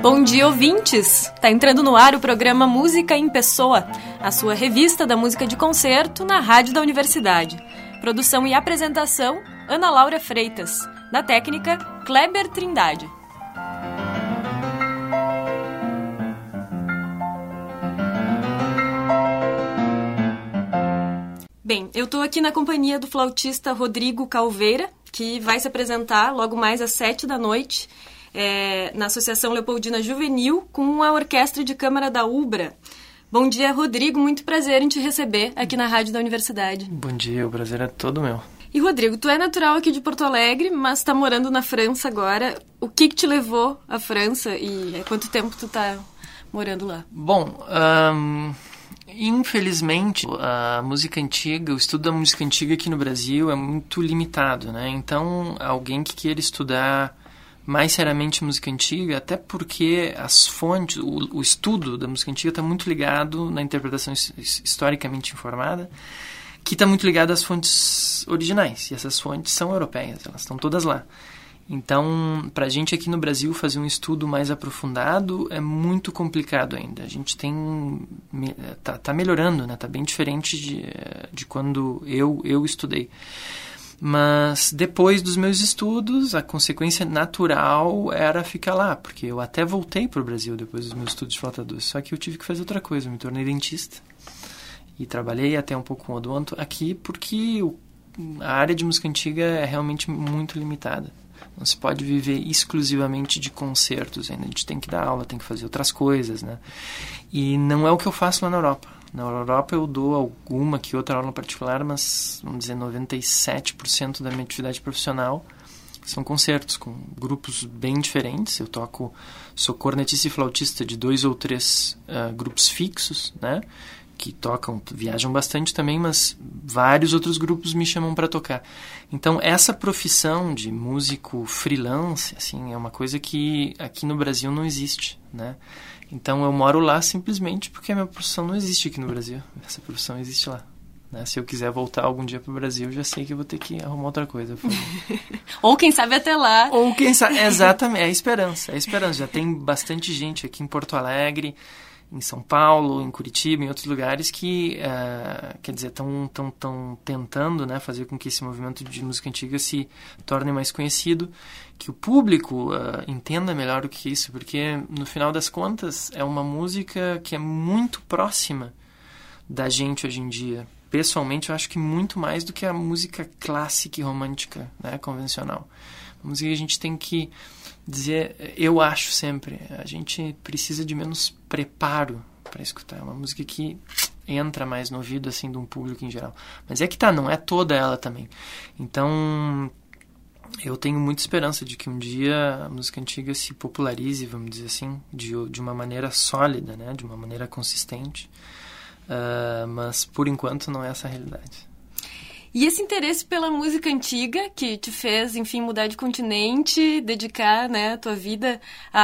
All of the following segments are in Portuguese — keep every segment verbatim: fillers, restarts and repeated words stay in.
Bom dia, ouvintes! Tá entrando no ar o programa Música em Pessoa, a sua revista da música de concerto na rádio da universidade. Produção e apresentação, Ana Laura Freitas. Na técnica, Kleber Trindade. Bem, eu tô aqui na companhia do flautista Rodrigo Calveira, que vai se apresentar logo mais às sete da noite, É, na Associação Leopoldina Juvenil, com a Orquestra de Câmara da Ubra. Bom dia, Rodrigo. Muito prazer em te receber aqui na Rádio da Universidade. Bom dia, o prazer é todo meu. E, Rodrigo, tu é natural aqui de Porto Alegre, mas está morando na França agora. O que, que te levou à França e há quanto tempo tu está morando lá? Bom, um, infelizmente, a música antiga, o estudo da música antiga aqui no Brasil é muito limitado, né? Então, alguém que queira estudar mais seriamente música antiga, até porque as fontes, o, o estudo da música antiga está muito ligado na interpretação his, historicamente informada, que está muito ligado às fontes originais, e essas fontes são europeias, elas estão todas lá. Então, para a gente aqui no Brasil fazer um estudo mais aprofundado é muito complicado ainda. A gente tem tá, tá melhorando, né? Tá bem diferente de, de quando eu, eu estudei. Mas depois dos meus estudos, a consequência natural era ficar lá, porque eu até voltei para o Brasil depois dos meus estudos de flauta doce, só que eu tive que fazer outra coisa, eu me tornei dentista e trabalhei até um pouco com odonto aqui, porque o, a área de música antiga é realmente muito limitada. Não se pode viver exclusivamente de concertos ainda, a gente tem que dar aula, tem que fazer outras coisas, né? E não é o que eu faço lá na Europa. Na Europa eu dou alguma que outra aula particular, mas, vamos dizer, noventa e sete por cento da minha atividade profissional são concertos com grupos bem diferentes. Eu toco, sou cornetista e flautista de dois ou três uh, grupos fixos, né? Que tocam, viajam bastante também, mas vários outros grupos me chamam para tocar. Então, essa profissão de músico freelance, assim, é uma coisa que aqui no Brasil não existe, né? Então, eu moro lá simplesmente porque a minha profissão não existe aqui no Brasil. Essa profissão existe lá. Né? Se eu quiser voltar algum dia para o Brasil, eu já sei que eu vou ter que arrumar outra coisa. Ou quem sabe até lá. Ou quem sabe, exatamente, é a esperança. É a esperança. Já tem bastante gente aqui em Porto Alegre, em São Paulo, em Curitiba, em outros lugares que, uh, quer dizer, estão tão, tão tentando, né, fazer com que esse movimento de música antiga se torne mais conhecido, que o público uh, entenda melhor o que é isso, porque, no final das contas, é uma música que é muito próxima da gente hoje em dia. Pessoalmente, eu acho que muito mais do que a música clássica e romântica, né, convencional. A música que a gente tem que dizer, eu acho sempre, a gente precisa de menos preparo para escutar. É uma música que entra mais no ouvido assim de um público em geral. Mas é que tá, não é toda ela também. Então, eu tenho muita esperança de que um dia a música antiga se popularize, vamos dizer assim, de, de uma maneira sólida, né? De uma maneira consistente. Uh, mas, por enquanto, não é essa a realidade. E esse interesse pela música antiga que te fez, enfim, mudar de continente, dedicar, né, a tua vida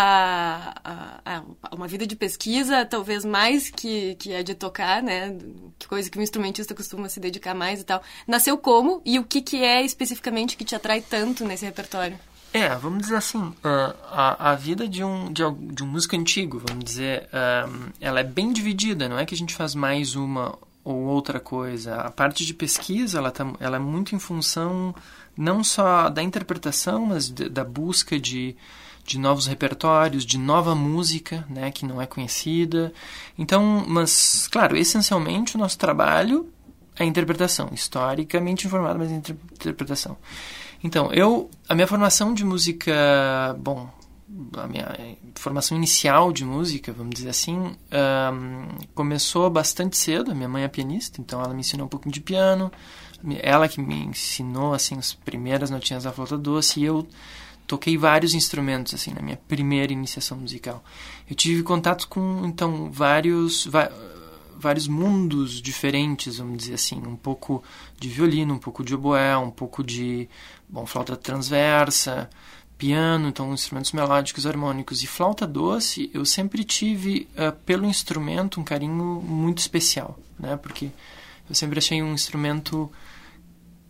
a, a, a uma vida de pesquisa, talvez mais que, que a de tocar, né, que coisa que um instrumentista costuma se dedicar mais e tal. Nasceu como? E o que, que é especificamente que te atrai tanto nesse repertório? É, vamos dizer assim, uh, a, a vida de um, de, de um músico antigo, vamos dizer, uh, ela é bem dividida, não é que a gente faz mais uma ou outra coisa. A parte de pesquisa, ela, tá, ela é muito em função não só da interpretação, mas de, da busca de, de novos repertórios, de nova música, né, que não é conhecida. Então, mas, claro, essencialmente o nosso trabalho é a interpretação, historicamente informada, mas inter, interpretação. Então, eu, a minha formação de música, bom, a minha formação inicial de música, vamos dizer assim, um, começou bastante cedo. A minha mãe é pianista, então ela me ensinou um pouquinho de piano. Ela que me ensinou, assim, as primeiras notinhas da flauta doce, e eu toquei vários instrumentos, assim, na minha primeira iniciação musical. Eu tive contato com, então, vários, va- vários mundos diferentes, vamos dizer assim, um pouco de violino, um pouco de oboé, um pouco de, bom, flauta transversa, piano, então instrumentos melódicos, harmônicos, e flauta doce. Eu sempre tive uh, pelo instrumento um carinho muito especial, né? Porque eu sempre achei um instrumento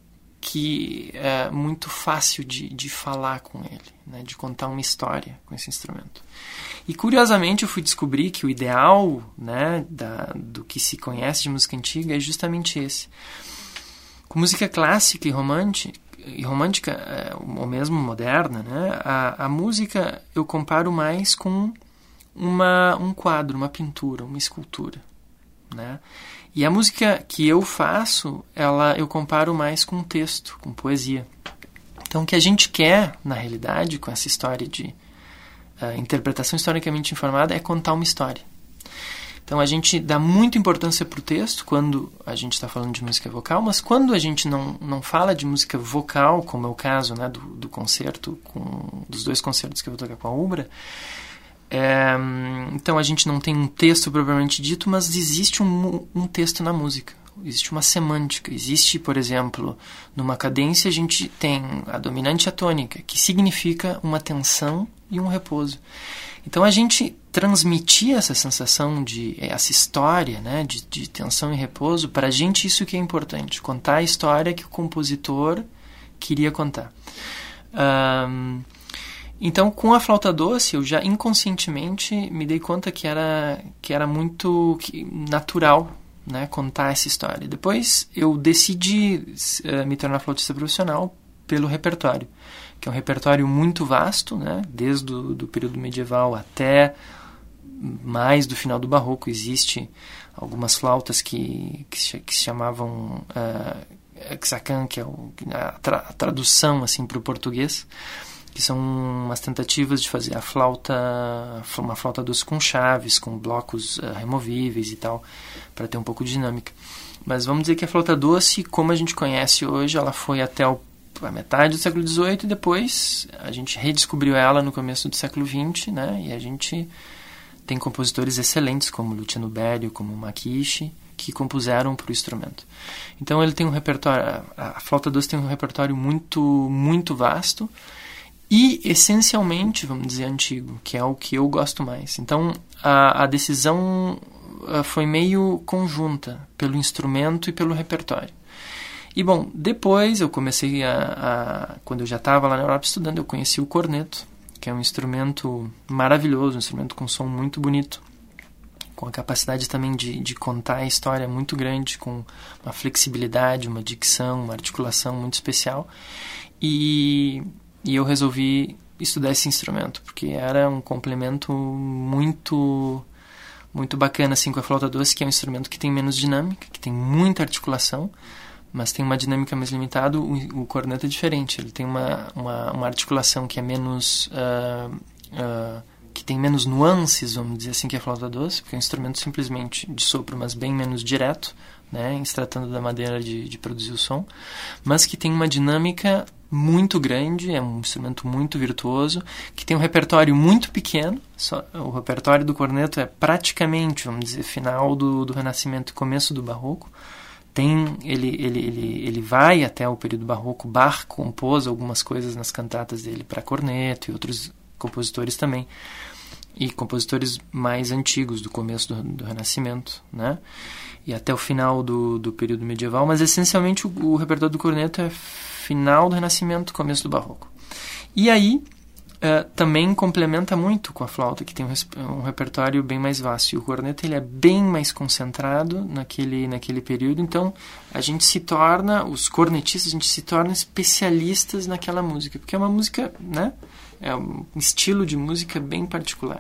que é muito fácil de, de falar com ele, né? De contar uma história com esse instrumento. E, curiosamente, eu fui descobrir que o ideal, né, da, do que se conhece de música antiga é justamente esse. Com música clássica e romântica, e romântica ou mesmo moderna, né, a, a música eu comparo mais com uma, um quadro, uma pintura, uma escultura, né? E a música que eu faço, ela, eu comparo mais com texto, com poesia. Então, o que a gente quer, na realidade, com essa história de uh, interpretação historicamente informada, é contar uma história. Então, a gente dá muita importância para o texto quando a gente está falando de música vocal, mas quando a gente não, não fala de música vocal, como é o caso, né, do, do concerto, com, dos dois concertos que eu vou tocar com a Ubra, É, então a gente não tem um texto propriamente dito, mas existe um, um texto na música, existe uma semântica, existe, por exemplo, numa cadência a gente tem a dominante e a tônica, que significa uma tensão e um repouso. Então a gente transmitir essa sensação de, essa história, né, de, de tensão e repouso, para a gente isso que é importante, contar a história que o compositor queria contar. Um, Então, com a flauta doce, eu já inconscientemente me dei conta que era, que era muito natural, né, contar essa história. Depois, eu decidi uh, me tornar flautista profissional pelo repertório, que é um repertório muito vasto, né, desde o do período medieval até mais do final do barroco. Existe algumas flautas que, que, se, que se chamavam uh, Xacan, que é o, a, tra, a tradução assim, para o português, que são umas tentativas de fazer a flauta, uma flauta doce com chaves, com blocos uh, removíveis e tal, para ter um pouco de dinâmica. Mas vamos dizer que a flauta doce, como a gente conhece hoje, ela foi até o, a metade do século dezoito e depois a gente redescobriu ela no começo do século vinte, né? E a gente tem compositores excelentes como Luciano Berio, como Makishi, que compuseram para o instrumento. Então ele tem um repertório, a, a flauta doce tem um repertório muito, muito vasto, e essencialmente, vamos dizer, antigo, que é o que eu gosto mais. Então, a, a decisão a, foi meio conjunta, pelo instrumento e pelo repertório. E, bom, depois eu comecei a... a quando eu já estava lá na Europa estudando, eu conheci o corneto, que é um instrumento maravilhoso, um instrumento com som muito bonito, com a capacidade também de, de contar a história muito grande, com uma flexibilidade, uma dicção, uma articulação muito especial. E... E eu resolvi estudar esse instrumento, porque era um complemento muito, muito bacana assim, com a flauta doce, que é um instrumento que tem menos dinâmica, que tem muita articulação, mas tem uma dinâmica mais limitada. O, o corneto é diferente, ele tem uma, uma, uma articulação que é menos... Uh, uh, que tem menos nuances, vamos dizer assim, que a flauta doce, porque é um instrumento simplesmente de sopro, mas bem menos direto, né, se tratando da madeira de, de produzir o som, mas que tem uma dinâmica muito grande, é um instrumento muito virtuoso, que tem um repertório muito pequeno. Só, o repertório do corneto é praticamente, vamos dizer, final do, do Renascimento e começo do Barroco. Tem, ele, ele, ele, ele vai até o período barroco. Bach compôs algumas coisas nas cantatas dele para corneto e outros compositores também, e compositores mais antigos, do começo do, do Renascimento, né? E até o final do, do período medieval, mas essencialmente o, o repertório do corneto é final do Renascimento, começo do Barroco. E aí uh, também complementa muito com a flauta, que tem um, um repertório bem mais vasto, e o corneto ele é bem mais concentrado naquele, naquele período. Então a gente se torna, os cornetistas, a gente se torna especialistas naquela música, porque é uma música, né? É um estilo de música bem particular.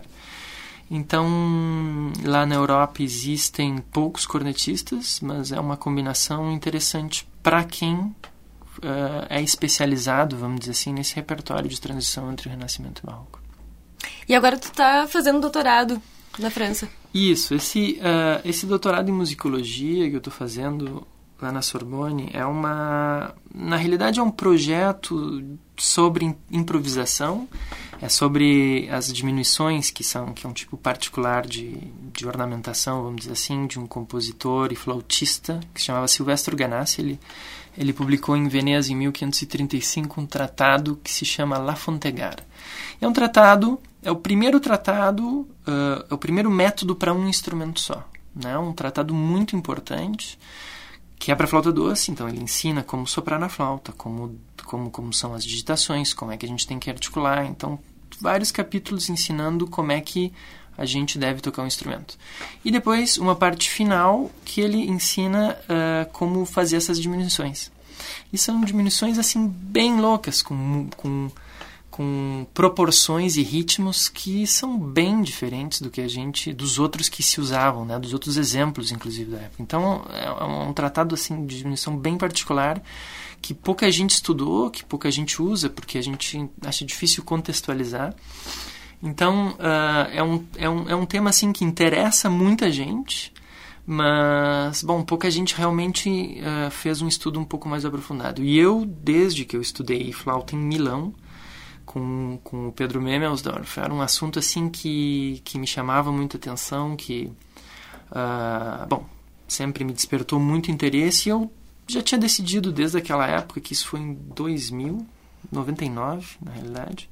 Então, lá na Europa existem poucos cornetistas, mas é uma combinação interessante para quem uh, é especializado, vamos dizer assim, nesse repertório de transição entre o Renascimento e o Barroco. E agora tu está fazendo doutorado na França. Isso, esse, uh, esse doutorado em musicologia que eu estou fazendo lá na Sorbonne é uma... Na realidade é um projeto sobre improvisação, é sobre as diminuições, que são que é um tipo particular de, de ornamentação, vamos dizer assim, de um compositor e flautista que se chamava Silvestro Ganassi. Ele, ele publicou em Veneza em mil quinhentos e trinta e cinco um tratado que se chama La Fontegara. É um tratado, é o primeiro tratado, uh, é o primeiro método para um instrumento só, né? Um tratado muito importante, que é para flauta doce. Então ele ensina como soprar na flauta, como, como, como são as digitações, como é que a gente tem que articular. Então, vários capítulos ensinando como é que a gente deve tocar um instrumento. E depois, uma parte final que ele ensina uh, como fazer essas diminuições. E são diminuições, assim, bem loucas, com, com, com proporções e ritmos que são bem diferentes do que a gente, dos outros que se usavam, né? Dos outros exemplos, inclusive, da época. Então, é um tratado, assim, de diminuição bem particular, que pouca gente estudou, que pouca gente usa, porque a gente acha difícil contextualizar. Então, uh, é, um, é, um, é um tema assim, que interessa muita gente, mas, bom, pouca gente realmente uh, fez um estudo um pouco mais aprofundado. E eu, desde que eu estudei flauta em Milão, com, com o Pedro Memelsdorf, era um assunto assim que, que me chamava muita atenção, que, uh, bom, sempre me despertou muito interesse, e eu já tinha decidido desde aquela época, que isso foi em dois mil, noventa e nove, na realidade.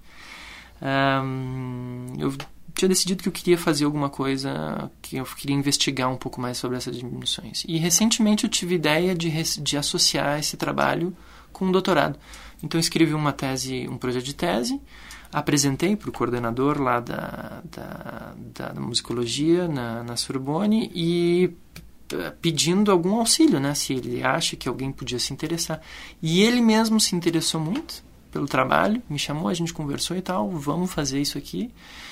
Um, eu tinha decidido que eu queria fazer alguma coisa, que eu queria investigar um pouco mais sobre essas diminuições. E recentemente eu tive ideia de, de associar esse trabalho com um doutorado. Então eu escrevi uma tese, um projeto de tese, apresentei para o coordenador lá da, da, da musicologia na, na Sorbonne e pedindo algum auxílio, né, se ele acha que alguém podia se interessar. E ele mesmo se interessou muito pelo trabalho, me chamou, a gente conversou e tal, vamos fazer isso aqui.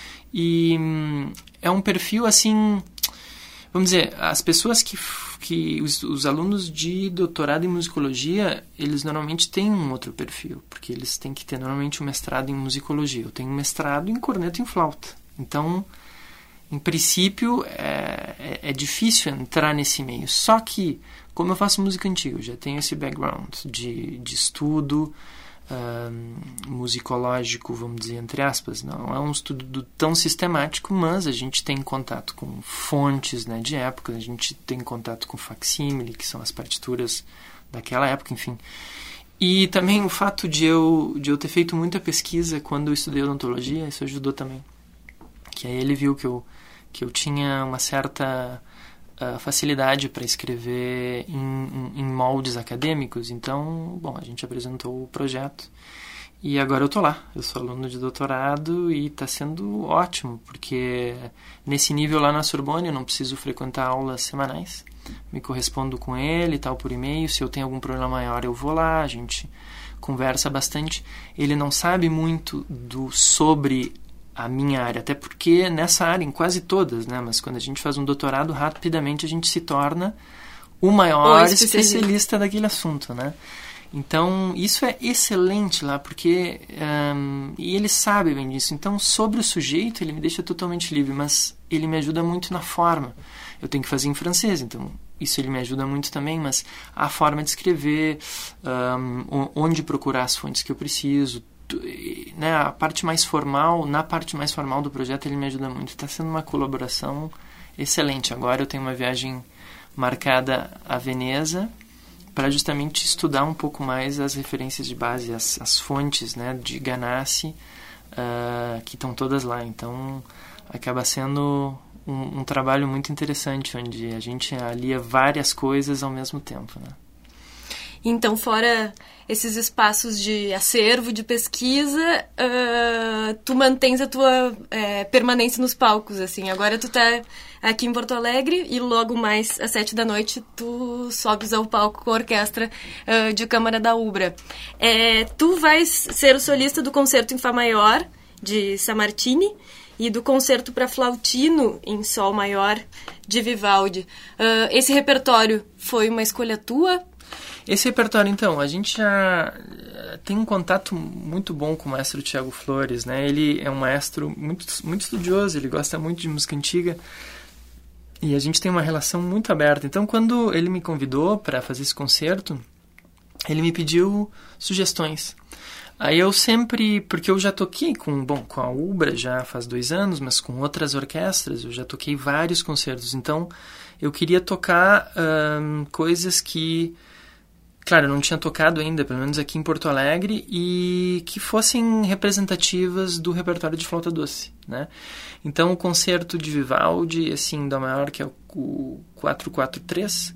E hum, é um perfil assim, vamos dizer, as pessoas que, que os, os alunos de doutorado em musicologia, eles normalmente têm um outro perfil, porque eles têm que ter normalmente um mestrado em musicologia. Eu tenho um mestrado em corneto e em flauta. Então, em princípio, é, é, é difícil entrar nesse meio. Só que, como eu faço música antiga, eu já tenho esse background de, de estudo, Um, musicológico, vamos dizer, entre aspas. Não é um estudo tão sistemático, mas a gente tem contato com fontes, né, de época, a gente tem contato com facsímile, que são as partituras daquela época, enfim. E também o fato de eu, de eu ter feito muita pesquisa quando eu estudei odontologia, isso ajudou também. Que aí ele viu que eu, que eu tinha uma certa Uh, facilidade para escrever em, em, em moldes acadêmicos. Então, bom, a gente apresentou o projeto e agora eu tô lá. Eu sou aluno de doutorado e está sendo ótimo, porque nesse nível lá na Sorbonne eu não preciso frequentar aulas semanais. Me correspondo com ele e tal por e-mail. Se eu tenho algum problema maior eu vou lá, a gente conversa bastante. Ele não sabe muito do sobre a minha área, até porque nessa área, em quase todas, né? Mas quando a gente faz um doutorado, rapidamente a gente se torna o maior especialista. especialista daquele assunto, né? Então, isso é excelente lá, porque um, e ele sabe bem disso. Então, sobre o sujeito, ele me deixa totalmente livre, mas ele me ajuda muito na forma. Eu tenho que fazer em francês, então isso ele me ajuda muito também, mas a forma de escrever, um, onde procurar as fontes que eu preciso, né, a parte mais formal, na parte mais formal do projeto ele me ajuda muito. Está sendo uma colaboração excelente. Agora eu tenho uma viagem marcada a Veneza para justamente estudar um pouco mais as referências de base, as, as fontes, né, de Ganassi, uh, que estão todas lá. Então acaba sendo um, um trabalho muito interessante, onde a gente alia várias coisas ao mesmo tempo, né? Então, fora esses espaços de acervo, de pesquisa, uh, tu mantens a tua uh, permanência nos palcos, assim. Agora tu tá aqui em Porto Alegre e logo mais às sete da noite tu sobes ao palco com a orquestra uh, de câmara da Ubra. É, tu vais ser o solista do concerto em Fá maior de Sammartini e do concerto para flautino em Sol maior de Vivaldi. Uh, esse repertório foi uma escolha tua? Esse repertório, então, a gente já tem um contato muito bom com o maestro Tiago Flores, né? Ele é um maestro muito, muito estudioso, ele gosta muito de música antiga e a gente tem uma relação muito aberta. Então, quando ele me convidou para fazer esse concerto, ele me pediu sugestões. Aí eu sempre, porque eu já toquei com, bom, com a Ubra já faz dois anos, mas com outras orquestras, eu já toquei vários concertos. Então, eu queria tocar hum, coisas que, claro, eu não tinha tocado ainda, pelo menos aqui em Porto Alegre, e que fossem representativas do repertório de flauta doce, né? Então, o concerto de Vivaldi, assim, Dó maior, que é o quatrocentos e quarenta e três,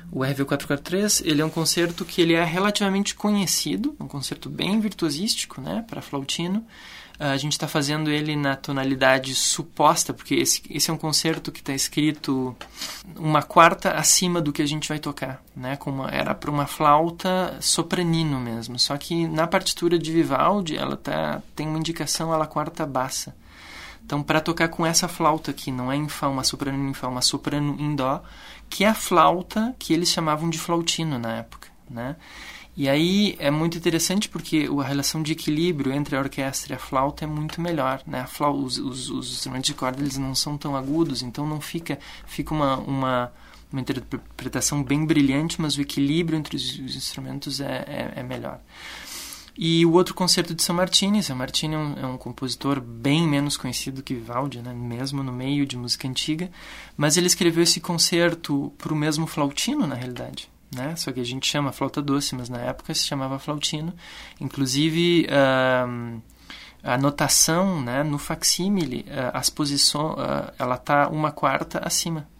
O R V quatrocentos e quarenta e três, ele é um concerto que ele é relativamente conhecido, um concerto bem virtuosístico, né, para flautino. A gente está fazendo ele na tonalidade suposta, porque esse, esse é um concerto que está escrito uma quarta acima do que a gente vai tocar, né? Como era para uma flauta sopranino mesmo. Só que na partitura de Vivaldi, ela tá, tem uma indicação ela quarta bassa. Então, para tocar com essa flauta aqui, não é em Fá, uma soprano em Fá, uma soprano em Dó, que é a flauta que eles chamavam de flautino na época, né? E aí é muito interessante porque a relação de equilíbrio entre a orquestra e a flauta é muito melhor, né? A flauta, os, os, os instrumentos de corda eles não são tão agudos, então não fica, fica uma, uma, uma interpretação bem brilhante, mas o equilíbrio entre os, os instrumentos é, é, é melhor. E o outro concerto de São Martini, São Martini é um, é um compositor bem menos conhecido que Vivaldi, né? Mesmo no meio de música antiga, mas ele escreveu esse concerto para o mesmo flautino, na realidade. Né? Só que a gente chama flauta doce, mas na época se chamava flautino. Inclusive, uh, a notação, né, no facsímile, uh, as posições, uh, ela está uma quarta acima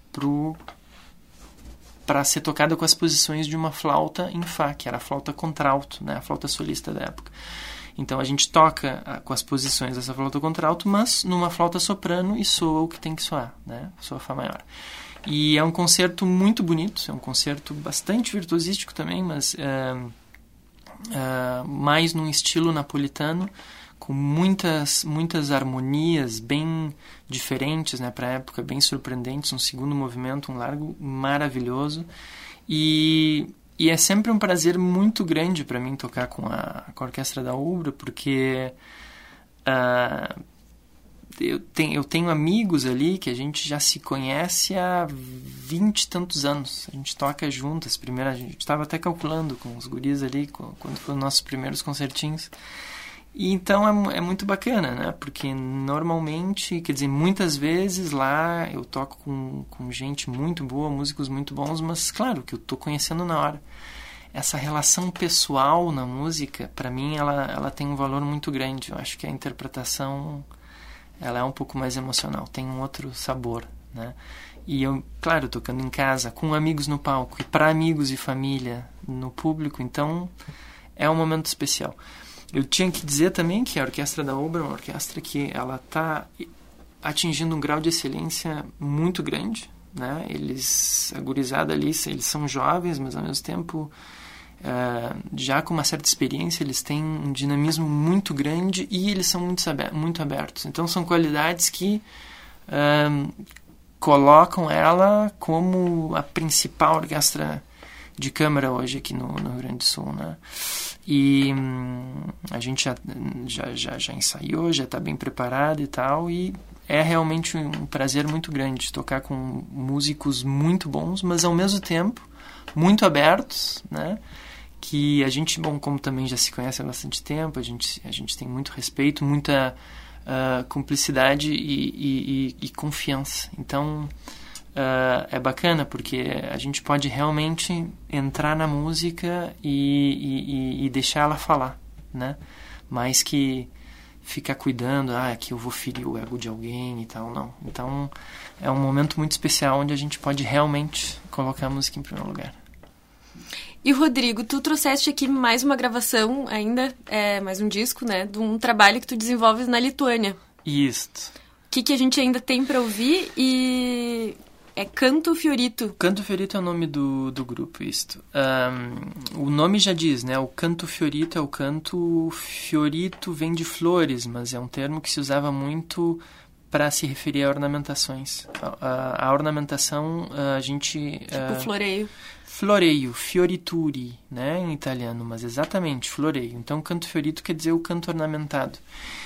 para ser tocada com as posições de uma flauta em Fá, que era a flauta contralto, né, a flauta solista da época. Então a gente toca uh, com as posições dessa flauta contralto, mas numa flauta soprano e soa o que tem que soar, né, soa Fá maior. E é um concerto muito bonito, é um concerto bastante virtuosístico também, mas uh, uh, mais num estilo napolitano, com muitas, muitas harmonias bem diferentes, né, para a época, bem surpreendentes, um segundo movimento, um largo maravilhoso. E, e é sempre um prazer muito grande para mim tocar com a, com a Orquestra da Ubra, porque... Uh, Eu tenho, eu tenho amigos ali que a gente já se conhece há vinte e tantos anos. A gente toca juntas. Primeiro, a gente estava até calculando com os guris ali, quando foram os nossos primeiros concertinhos. E então é, é muito bacana, né? Porque normalmente, quer dizer, muitas vezes lá eu toco com, com gente muito boa, músicos muito bons, mas claro que eu estou conhecendo na hora. Essa relação pessoal na música, para mim, ela, ela tem um valor muito grande. Eu acho que a interpretação... ela é um pouco mais emocional, tem um outro sabor, né? E eu, claro, tocando em casa, com amigos no palco, e para amigos e família no público, então é um momento especial. Eu tinha que dizer também que a Orquestra da Ubra é uma orquestra que ela está atingindo um grau de excelência muito grande, né? Eles, a gurizada ali, eles são jovens, mas ao mesmo tempo... Uh, já com uma certa experiência, eles têm um dinamismo muito grande e eles são muito, muito abertos. Então são qualidades que uh, colocam ela como a principal orquestra de câmara hoje aqui no, no Rio Grande do Sul, né? E um, a gente já, já, já, já ensaiou, já está bem preparado e tal, e é realmente um prazer muito grande tocar com músicos muito bons, mas ao mesmo tempo muito abertos, né? Que a gente, bom, como também já se conhece há bastante tempo, a gente, a gente tem muito respeito, muita uh, cumplicidade e, e, e, e confiança. Então, uh, é bacana, porque a gente pode realmente entrar na música e, e, e deixar ela falar, né? Mais que ficar cuidando, ah, aqui eu vou ferir o ego de alguém e tal, não. Então, é um momento muito especial onde a gente pode realmente colocar a música em primeiro lugar. E, Rodrigo, tu trouxeste aqui mais uma gravação ainda, é, mais um disco, né, de um trabalho que tu desenvolves na Lituânia. Isso. O que, que a gente ainda tem para ouvir e... é Canto Fiorito. Canto Fiorito é o nome do, do grupo, isto. Um, o nome já diz, né, o Canto Fiorito é o canto... Fiorito vem de flores, mas é um termo que se usava muito para se referir a ornamentações. A, a, a ornamentação, a gente... Tipo uh, floreio. Floreio, fiorituri, né, em italiano, mas exatamente, floreio. Então, canto fiorito quer dizer o canto ornamentado,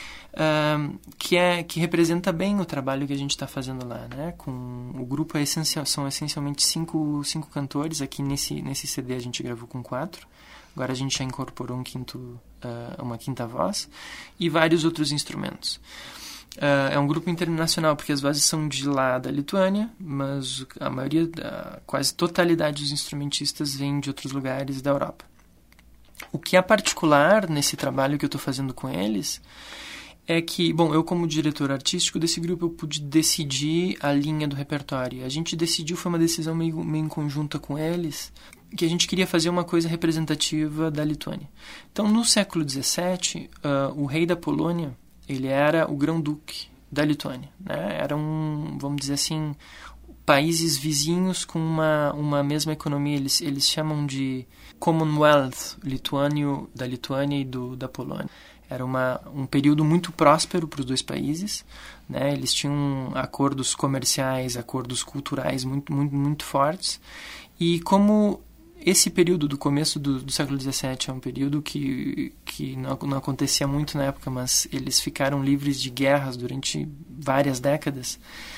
uh, que, é, que representa bem o trabalho que a gente está fazendo lá, né? Com, o grupo é essencial, são essencialmente cinco, cinco cantores, aqui nesse, nesse C D a gente gravou com quatro, agora a gente já incorporou um quinto, uh, uma quinta voz, e vários outros instrumentos. Uh, é um grupo internacional, porque as vozes são de lá da Lituânia, mas a maioria, a quase totalidade dos instrumentistas vem de outros lugares da Europa. O que é particular nesse trabalho que eu estou fazendo com eles é que, bom, eu como diretor artístico desse grupo, eu pude decidir a linha do repertório. A gente decidiu, foi uma decisão meio, meio em conjunta com eles, que a gente queria fazer uma coisa representativa da Lituânia. Então, no século dezessete, uh, o rei da Polônia, ele era o grão-duque da Lituânia, né? Eram, vamos dizer assim, países vizinhos com uma, uma mesma economia. Eles, eles chamam de Commonwealth lituânio, da Lituânia e do, da Polônia. Era uma, um período muito próspero para os dois países, né? Eles tinham acordos comerciais, acordos culturais muito, muito, muito fortes. E como esse período do começo do, do século dezessete é um período que, que não, não acontecia muito na época, mas eles ficaram livres de guerras durante várias décadas,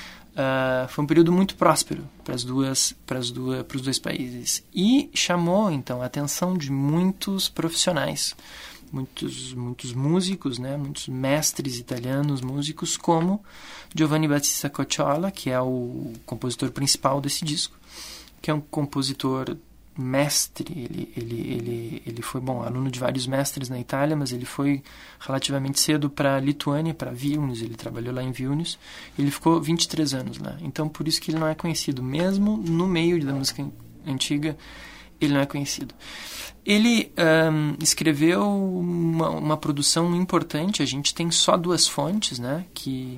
uh, foi um período muito próspero para as duas, para as duas, para os dois países. E chamou, então, a atenção de muitos profissionais, muitos, muitos músicos, né, muitos mestres italianos músicos, como Giovanni Battista Cocciola, que é o compositor principal desse disco, que é um compositor mestre. Ele, ele, ele, ele foi, bom, aluno de vários mestres na Itália, mas ele foi relativamente cedo para a Lituânia, para Vilnius. Ele trabalhou lá em Vilnius. Ele ficou vinte e três anos lá. Então, por isso que ele não é conhecido. Mesmo no meio da música antiga, ele não é conhecido. Ele um, escreveu uma, uma produção importante. A gente tem só duas fontes, né, que,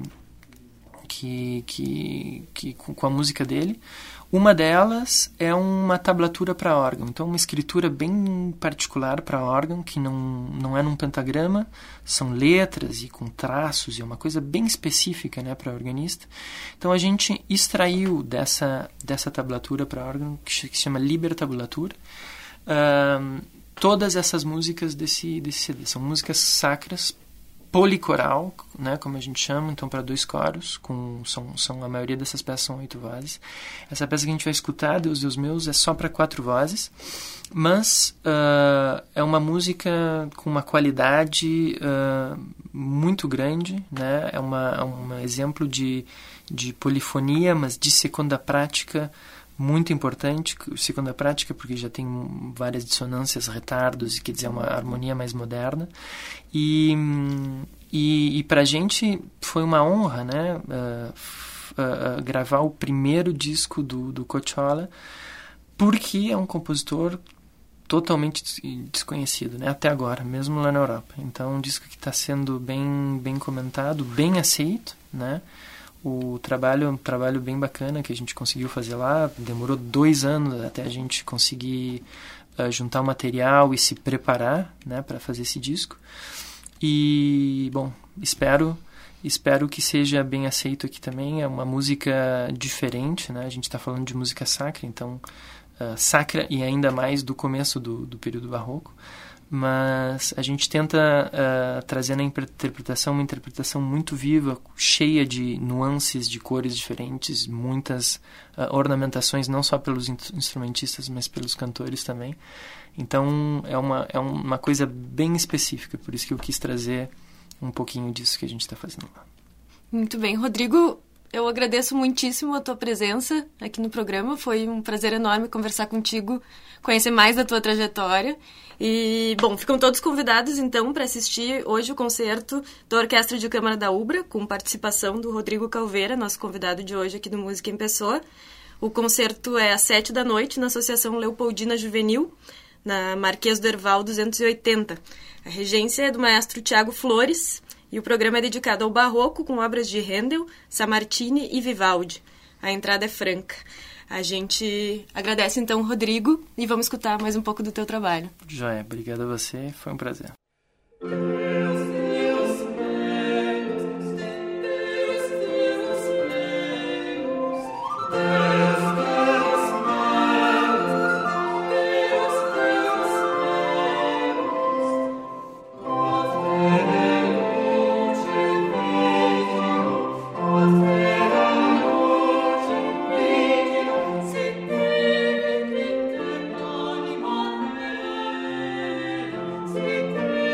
que, que, que, com a música dele. Uma delas é uma tablatura para órgão, então uma escritura bem particular para órgão, que não, não é num pentagrama, são letras e com traços, e é uma coisa bem específica, né, para organista. Então a gente extraiu dessa, dessa tablatura para órgão, que se chama Liber Tabulatura, uh, todas essas músicas desse, desse C D. São músicas sacras, policoral, né, como a gente chama, então para dois coros, com, são, são, a maioria dessas peças são oito vozes. Essa peça que a gente vai escutar, Deus, Deus Meus, é só para quatro vozes, mas uh, é uma música com uma qualidade uh, muito grande, né, é uma, é um exemplo de, de polifonia, mas de segunda prática muito importante, segunda prática, porque já tem várias dissonâncias, retardos, quer dizer, uma harmonia mais moderna. E, e, e para a gente foi uma honra, né, uh, uh, uh, gravar o primeiro disco do, do Cocciola, porque é um compositor totalmente desconhecido, né, até agora, mesmo lá na Europa. Então, um disco que está sendo bem, bem comentado, bem aceito, né. O trabalho é um trabalho bem bacana que a gente conseguiu fazer lá. Demorou dois anos até a gente conseguir uh, juntar o material e se preparar, né, para fazer esse disco. E, bom, espero, espero que seja bem aceito aqui também. É uma música diferente, né? A gente está falando de música sacra, então uh, sacra e ainda mais do começo do, do período barroco. Mas a gente tenta uh, trazer na interpretação uma interpretação muito viva, cheia de nuances, de cores diferentes, muitas uh, ornamentações, não só pelos instrumentistas, mas pelos cantores também. Então é uma, é uma coisa bem específica, por isso que eu quis trazer um pouquinho disso que a gente está fazendo lá. Muito bem, Rodrigo, eu agradeço muitíssimo a tua presença aqui no programa. Foi um prazer enorme conversar contigo, conhecer mais da tua trajetória. E, bom, ficam todos convidados, então, para assistir hoje o concerto da Orquestra de Câmara da Ubra, com participação do Rodrigo Calveira, nosso convidado de hoje aqui do Música em Pessoa. O concerto é às sete da noite, na Associação Leopoldina Juvenil, na Marquês do Herval duzentos e oitenta. A regência é do maestro Tiago Flores, e o programa é dedicado ao barroco, com obras de Handel, Sammartini e Vivaldi. A entrada é franca. A gente agradece, então, Rodrigo, e vamos escutar mais um pouco do teu trabalho. Joia, obrigado a você, foi um prazer. Thank you.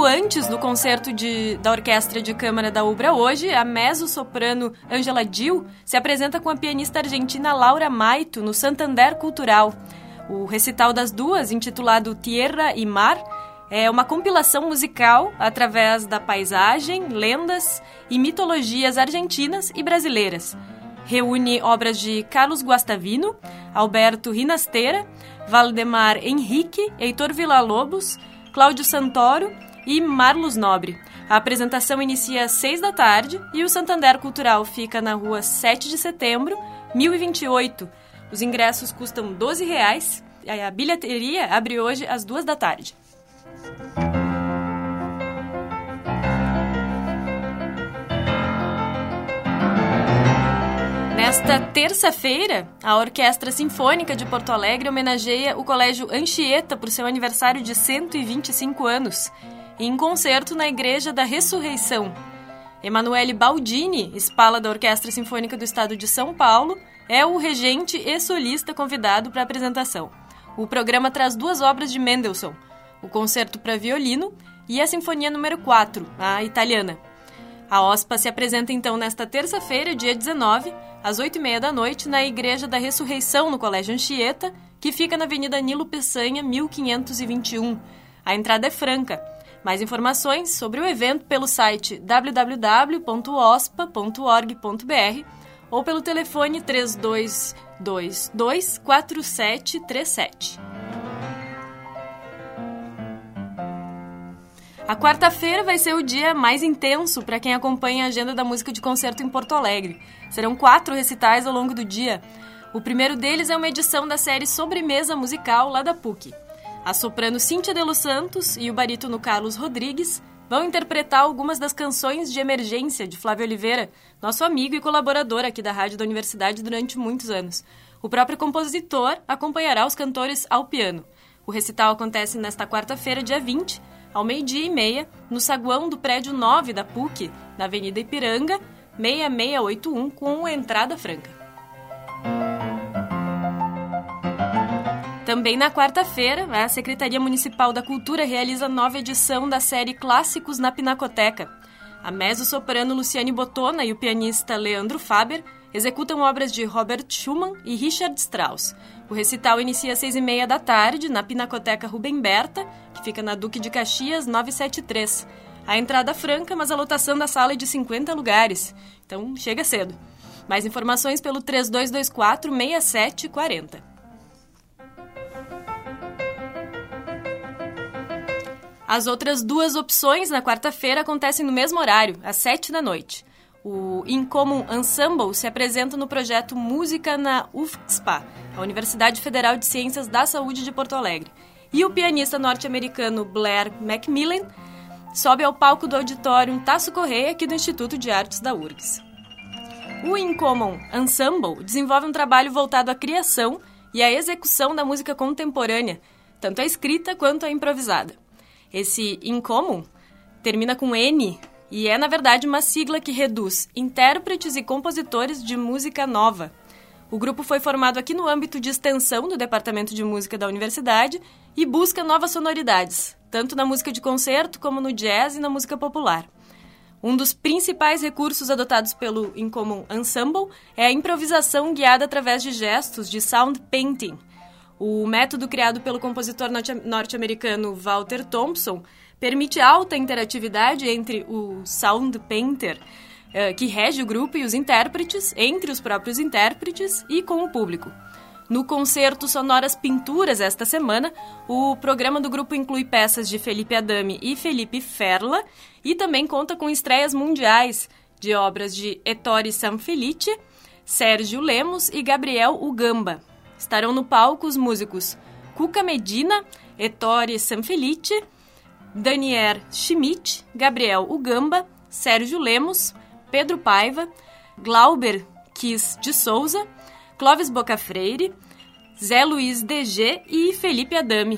pouco antes do concerto de, da Orquestra de Câmara da Ubra hoje, a mezzo-soprano Angela Dill se apresenta com a pianista argentina Laura Maito no Santander Cultural. O recital das duas, intitulado Tierra e Mar, é uma compilação musical através da paisagem, lendas e mitologias argentinas e brasileiras. Reúne obras de Carlos Guastavino, Alberto Rinastera, Valdemar Henrique, Heitor Villa-Lobos, Cláudio Santoro e Marlos Nobre. A apresentação inicia às seis da tarde e o Santander Cultural fica na rua sete de setembro, mil e vinte e oito. Os ingressos custam doze reais e a bilheteria abre hoje às duas da tarde. Nesta terça-feira, a Orquestra Sinfônica de Porto Alegre homenageia o Colégio Anchieta por seu aniversário de cento e vinte e cinco anos, em concerto na Igreja da Ressurreição. Emanuele Baldini, espala da Orquestra Sinfônica do Estado de São Paulo, é o regente e solista convidado para a apresentação. O programa traz duas obras de Mendelssohn, o Concerto para Violino e a Sinfonia número quatro, a italiana. A OSPA se apresenta então nesta terça-feira, dia dezenove, às oito e meia da noite, na Igreja da Ressurreição, no Colégio Anchieta, que fica na Avenida Nilo Peçanha, mil quinhentos e vinte e um. A entrada é franca. Mais informações sobre o evento pelo site w w w ponto ospa ponto org ponto b r ou pelo telefone três dois dois dois, quatro sete três sete. A quarta-feira vai ser o dia mais intenso para quem acompanha a agenda da música de concerto em Porto Alegre. Serão quatro recitais ao longo do dia. O primeiro deles é uma edição da série Sobremesa Musical lá da P U C. A soprano Cíntia de los Santos e o barítono Carlos Rodrigues vão interpretar algumas das canções de emergência de Flávio Oliveira, nosso amigo e colaborador aqui da Rádio da Universidade durante muitos anos. O próprio compositor acompanhará os cantores ao piano. O recital acontece nesta quarta-feira, dia vinte, ao meio-dia e meia, no saguão do prédio nove da P U C, na Avenida Ipiranga, seis seis oito um, com entrada franca. Também na quarta-feira, a Secretaria Municipal da Cultura realiza a nova edição da série Clássicos na Pinacoteca. A mezzo-soprano Luciane Bottona e o pianista Leandro Faber executam obras de Robert Schumann e Richard Strauss. O recital inicia às seis e meia da tarde, na Pinacoteca Rubem Berta, que fica na Duque de Caxias, novecentos e setenta e três. A entrada é franca, mas a lotação da sala é de cinquenta lugares, então chega cedo. Mais informações pelo três dois dois quatro, seis sete quatro zero. As outras duas opções na quarta-feira acontecem no mesmo horário, às sete da noite. O Incommon Ensemble se apresenta no projeto Música na U F S P A, a Universidade Federal de Ciências da Saúde de Porto Alegre. E o pianista norte-americano Blair Macmillan sobe ao palco do Auditório Tasso Correia, aqui do Instituto de Artes da U R G S. O Incommon Ensemble desenvolve um trabalho voltado à criação e à execução da música contemporânea, tanto a escrita quanto a improvisada. Esse Incommon termina com N e é, na verdade, uma sigla que reduz intérpretes e compositores de música nova. O grupo foi formado aqui no âmbito de extensão do Departamento de Música da Universidade e busca novas sonoridades, tanto na música de concerto como no jazz e na música popular. Um dos principais recursos adotados pelo Incommon Ensemble é a improvisação guiada através de gestos de sound painting. O método criado pelo compositor norte-americano Walter Thompson permite alta interatividade entre o sound painter, que rege o grupo, e os intérpretes, entre os próprios intérpretes e com o público. No concerto Sonoras Pinturas, esta semana, o programa do grupo inclui peças de Felipe Adami e Felipe Ferla e também conta com estreias mundiais de obras de Ettore Sanfelice, Sérgio Lemos e Gabriel Ugamba. Estarão no palco os músicos Cuca Medina, Ettore Sanfelice, Daniel Schmidt, Gabriel Ugamba, Sérgio Lemos, Pedro Paiva, Glauber Kiss de Souza, Clóvis Bocafreire, Zé Luiz D G e Felipe Adami.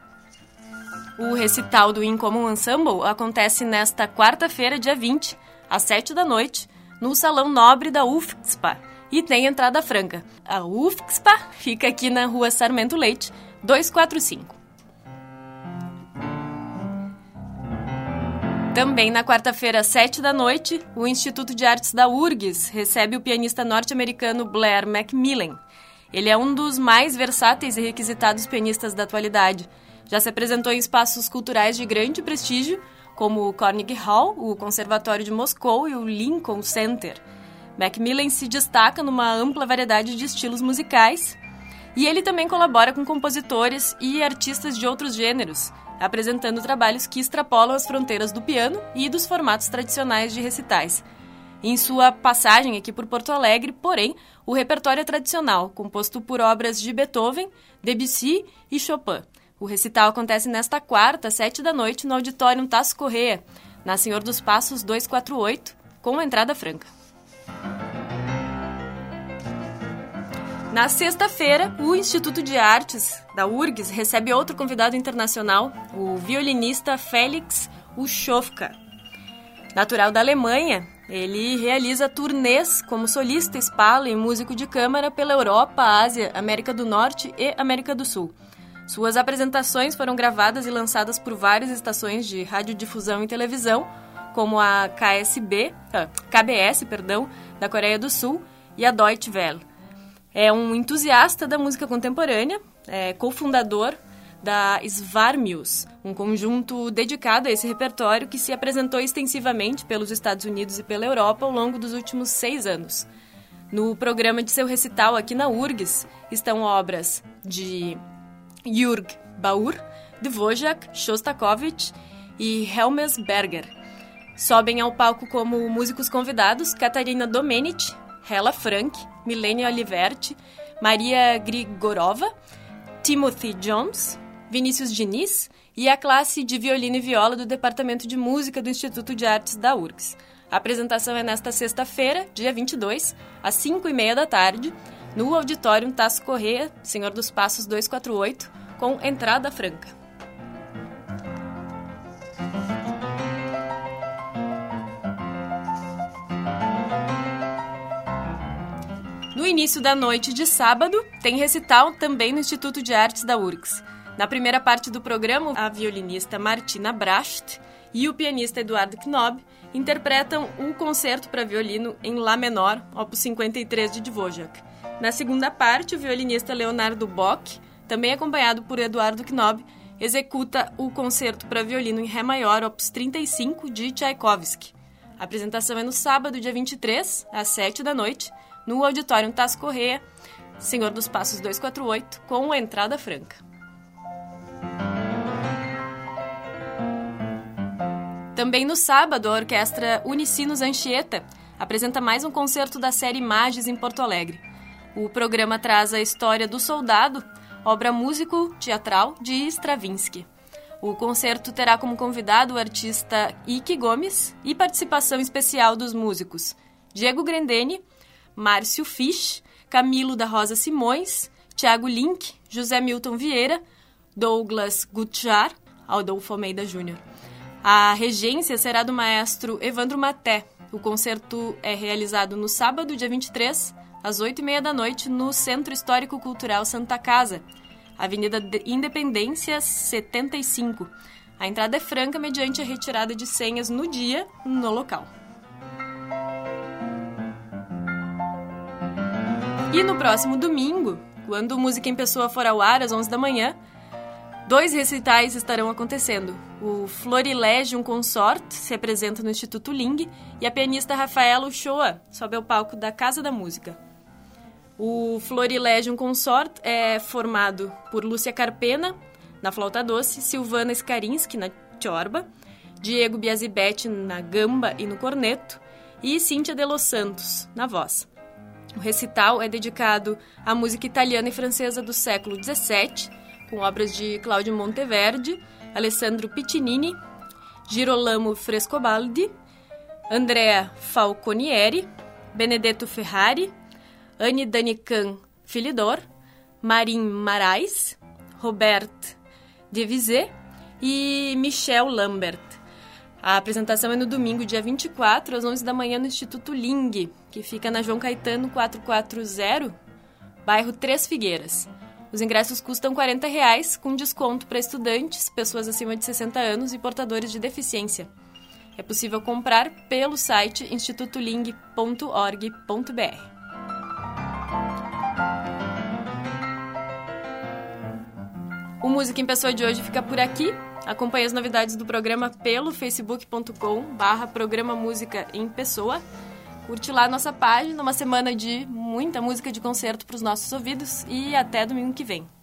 O recital do Incommon Ensemble acontece nesta quarta-feira, dia vinte, às sete da noite, no Salão Nobre da U F S P A, e tem entrada franca. A U F S P A fica aqui na Rua Sarmento Leite, duzentos e quarenta e cinco. Também na quarta-feira, às sete da noite, o Instituto de Artes da U R G S recebe o pianista norte-americano Blair McMillan. Ele é um dos mais versáteis e requisitados pianistas da atualidade. Já se apresentou em espaços culturais de grande prestígio, como o Carnegie Hall, o Conservatório de Moscou e o Lincoln Center. McMillan se destaca numa ampla variedade de estilos musicais e ele também colabora com compositores e artistas de outros gêneros, apresentando trabalhos que extrapolam as fronteiras do piano e dos formatos tradicionais de recitais. Em sua passagem aqui por Porto Alegre, porém, o repertório é tradicional, composto por obras de Beethoven, Debussy e Chopin. O recital acontece nesta quarta, às sete da noite, no Auditório Tasso Corrêa, na Senhor dos Passos duzentos e quarenta e oito, com entrada franca. Na sexta-feira, o Instituto de Artes da U R G S recebe outro convidado internacional, o violinista Felix Uschofka. Natural da Alemanha, ele realiza turnês como solista, espalo e músico de câmara pela Europa, Ásia, América do Norte e América do Sul. Suas apresentações foram gravadas e lançadas por várias estações de radiodifusão e televisão, como a K S B, ah, K B S, perdão, da Coreia do Sul e a Deutsche Welle. É um entusiasta da música contemporânea, é cofundador da Svarmuse, um conjunto dedicado a esse repertório que se apresentou extensivamente pelos Estados Unidos e pela Europa ao longo dos últimos seis anos. No programa de seu recital aqui na U R G S estão obras de Jürg Baur, Dvořák, Shostakovich e Helmes Berger. Sobem ao palco como músicos convidados Catarina Domenici, Hella Frank, Milene Oliverti, Maria Grigorova, Timothy Jones, Vinícius Diniz e a classe de violino e viola do Departamento de Música do Instituto de Artes da U R G S. A apresentação é nesta sexta-feira, dia vinte e dois, às cinco e meia da tarde, no Auditório Tasso Corrêa, Senhor dos Passos duzentos e quarenta e oito, com entrada franca. No início da noite de sábado, tem recital também no Instituto de Artes da U R G S. Na primeira parte do programa, a violinista Martina Bracht e o pianista Eduardo Knob interpretam o concerto para violino em Lá menor, opus cinquenta e três de Dvořák. Na segunda parte, o violinista Leonardo Bock, também acompanhado por Eduardo Knob, executa o concerto para violino em Ré maior, opus trinta e cinco de Tchaikovsky. A apresentação é no sábado, dia vinte e três, às sete da noite, no Auditório Tasso Corrêa, Senhor dos Passos duzentos e quarenta e oito, com entrada franca. Também no sábado, a orquestra Unicinos Anchieta apresenta mais um concerto da série Imagens em Porto Alegre. O programa traz a história do Soldado, obra músico-teatral de Stravinsky. O concerto terá como convidado o artista Ike Gomes e participação especial dos músicos Diego Grendene, Márcio Fisch, Camilo da Rosa Simões, Thiago Link, José Milton Vieira, Douglas Gutjar, Adolfo Almeida Júnior A regência será do maestro Evandro Maté. O concerto é realizado no sábado, dia vinte e três, às oito e meia da noite, no Centro Histórico Cultural Santa Casa, Avenida Independência setenta e cinco. A entrada é franca mediante a retirada de senhas no dia, no local. E no próximo domingo, quando o Música em Pessoa for ao ar, às onze da manhã, dois recitais estarão acontecendo. O Florilegium Consort se apresenta no Instituto Ling e a pianista Rafaela Uchoa sobe ao palco da Casa da Música. O Florilegium Consort é formado por Lúcia Carpena, na flauta doce, Silvana Skarinski, na tiorba, Diego Biasibetti, na gamba e no corneto, e Cíntia de Los Santos, na voz. O recital é dedicado à música italiana e francesa do século dezessete, com obras de Claudio Monteverdi, Alessandro Piccinini, Girolamo Frescobaldi, Andrea Falconieri, Benedetto Ferrari, Anne Danican Philidor, Marin Marais, Robert Devizet e Michel Lambert. A apresentação é no domingo, dia vinte e quatro, às onze da manhã, no Instituto Ling, que fica na João Caetano quatrocentos e quarenta, bairro Três Figueiras. Os ingressos custam quarenta reais, com desconto para estudantes, pessoas acima de sessenta anos e portadores de deficiência. É possível comprar pelo site instituto ling ponto org ponto b r. O Música em Pessoa de hoje fica por aqui. Acompanhe as novidades do programa pelo facebook ponto com barra programa Música em Pessoa. Curte lá a nossa página, uma semana de muita música de concerto para os nossos ouvidos e até domingo que vem.